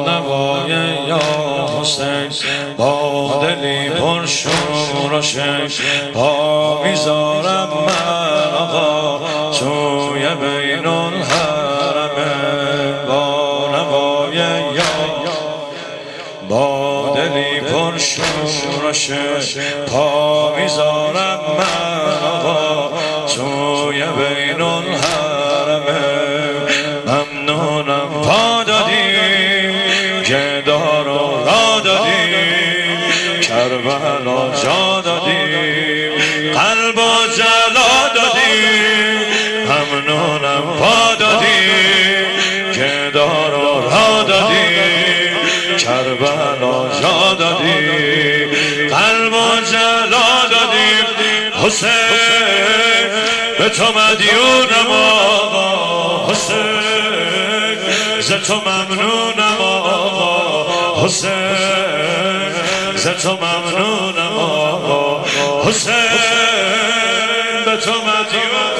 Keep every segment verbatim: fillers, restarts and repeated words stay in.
نوای یا حسین با دلی پر شور و شک پا میذارم من آقا توی بین الحرمه با نوای یا با دلی پر شور و شک پا میذارم من آقا توی بین الحرمه ممنونم پا دادی که دار و را دادی کربلا جا دادی قلب و جلا دادی ممنونم پا دادی که دار و را دادی کربلا جا دادی قلب و جلا دادی حسین به تو مدیونم آقا حسین ز تو ممنونم آقا حسین ز تو ممنونم آقا حسین به تو مدیونم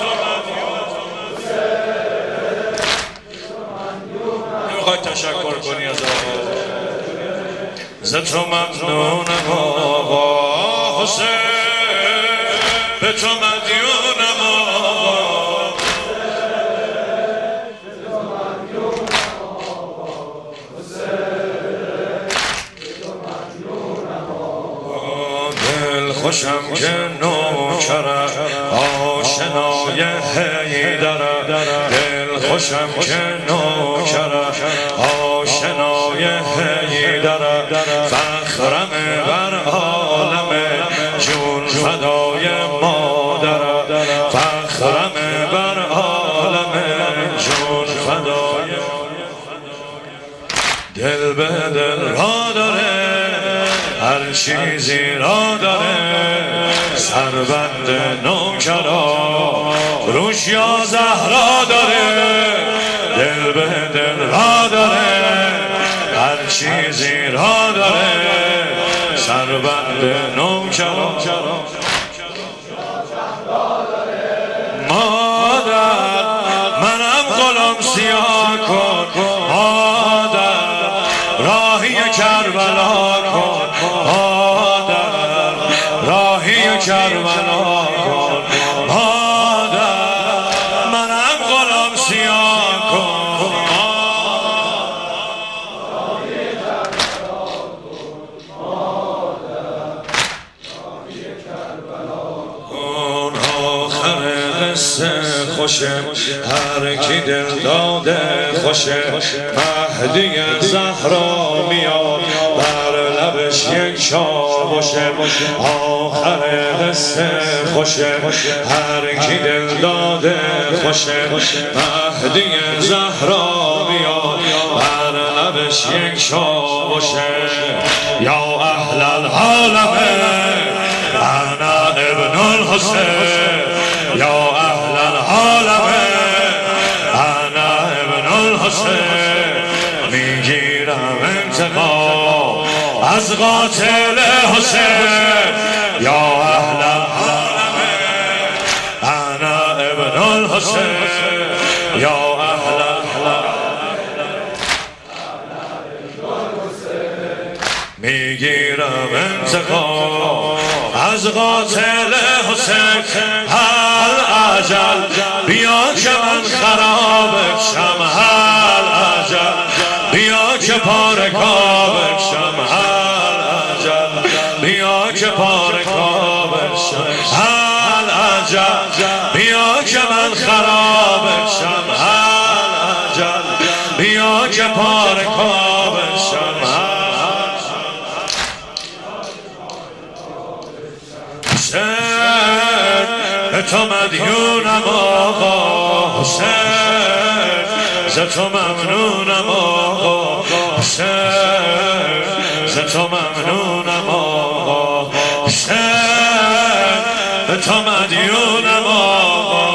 نمیخوای تشکر کنی از آقا ز تو ممنونم آقا حسین به تو مدیونم آقا دل خوشم که نوکرم آشنای حیدرم دل خوشم که نوکرم آشنای حیدرم فخرم بر عالم جون فدای مادرم فخرم بر عالم جون فدای دل به دل را داره هر چیزی را داره سربند نوکرا روش یا زهرا داره دل به دل را داره هر چیزی را داره سربند نوکرا مادر منم غلام سیاه کن مادر راهی کربلا کن مادر راهی کربلا کن مادر منم غلام سیاه کن اون آخر قصه خوشه هر کی دل داده خوشه مهدی زهرا میاد بر لبش یک چاوشه آخر قصه خوشه هر کی دل داده خوشه مهدی زهرا میاد بر لبش یک چاوشه یا اهل العالمه انا ابن الحسین یا اهل العالمه انا ابن الحسین میگیرم انتقام از قاتل حسین یا اهل العالمه انا ابن الحسین یا اهل میگیرم انتقام از قاتل حسین هل اجل بیا که من خراب شم هل اجل بیا که پارکاب شم هل اجل بیا که پارکاب شم هل اجل بیا که من خراب شم هل اجل بیا که پارکاب شم حسین تو مدیونم آقا حسین ز تو ممنونم آقا حسین ز تو ممنونم آقا حسین تو مدیونم آقا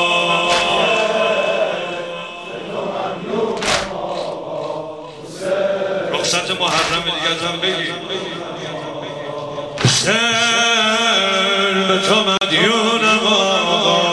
رخصت محرم دیگه ازم بگی حسین تو مدیونم آقا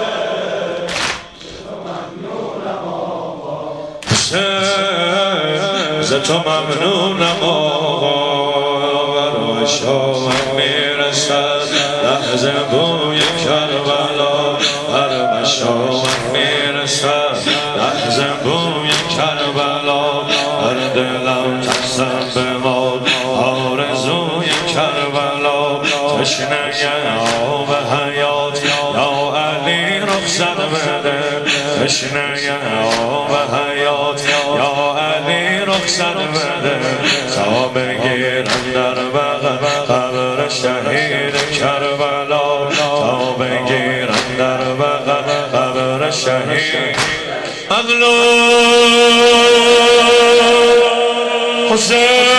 حسین تو ممنونم آقا بر شام میرسد لحظه بوی کربلا بر شام میرسد لحظه بوی کربلا بر دلم ترسم بماد آرزوی کربلا تشنه آب حیات یا علی رخصت بده تشنه آب حیات یا علی رخصت بده تا بگیرم در بغل قبر شهید کربلا تا بگیرم در بغل قبر شهید مظلوم حسین